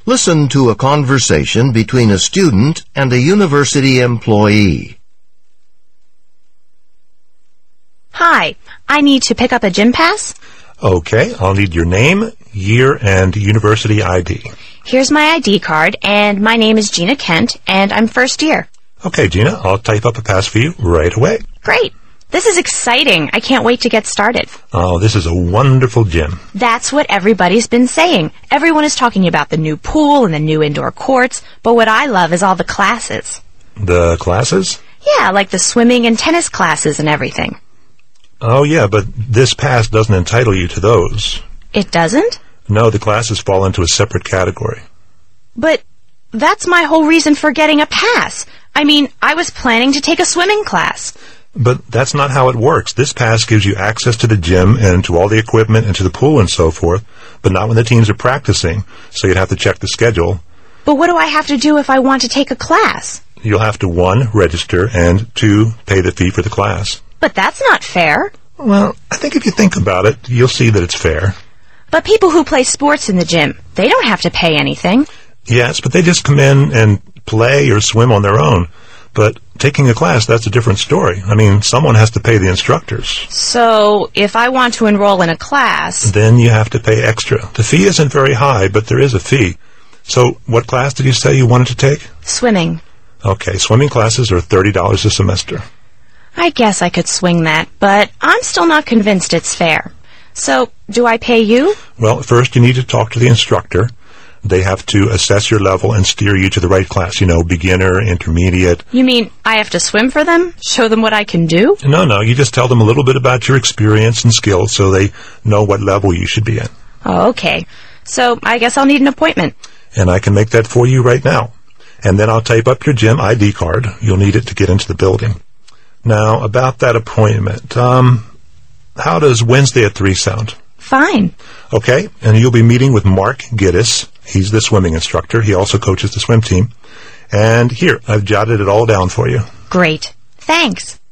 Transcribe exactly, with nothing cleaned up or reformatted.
Listen to a conversation between a student and a university employee. Hi, I need to pick up a gym pass. Okay, I'll need your name, year, and university I D. Here's my I D card, and my name is Gina Kent, and I'm first year. Okay, Gina, I'll type up a pass for you right away. Great. This is exciting. I can't wait to get started. Oh, this is a wonderful gym. That's what everybody's been saying. Everyone is talking about the new pool and the new indoor courts, but what I love is all the classes. The classes? Yeah, like the swimming and tennis classes and everything. Oh, yeah, but this pass doesn't entitle you to those. It doesn't? No, the classes fall into a separate category. But that's my whole reason for getting a pass. I mean, I was planning to take a swimming class. But that's not how it works. This pass gives you access to the gym and to all the equipment and to the pool and so forth, but not when the teams are practicing, so you'd have to check the schedule. But what do I have to do if I want to take a class? You'll have to, one, register, and two, pay the fee for the class. But that's not fair. Well, I think if you think about it, you'll see that it's fair. But people who play sports in the gym, they don't have to pay anything. Yes, but they just come in and play or swim on their own. But taking a class, that's a different story. I mean, someone has to pay the instructors. So, if I want to enroll in a class... Then you have to pay extra. The fee isn't very high, but there is a fee. So, what class did you say you wanted to take? Swimming. Okay, swimming classes are thirty dollars a semester. I guess I could swing that, but I'm still not convinced it's fair. So, do I pay you? Well, first you need to talk to the instructor. They have to assess your level and steer you to the right class, you know, beginner, intermediate. You mean I have to swim for them? Show them what I can do? No, no, you just tell them a little bit about your experience and skills so they know what level you should be in. Oh, okay. So, I guess I'll need an appointment. And I can make that for you right now. And then I'll type up your gym I D card. You'll need it to get into the building. Now, about that appointment, um, how does Wednesday at three sound? Fine. Okay, and you'll be meeting with Mark Giddis. He's the swimming instructor. He also coaches the swim team. And here, I've jotted it all down for you. Great. Thanks.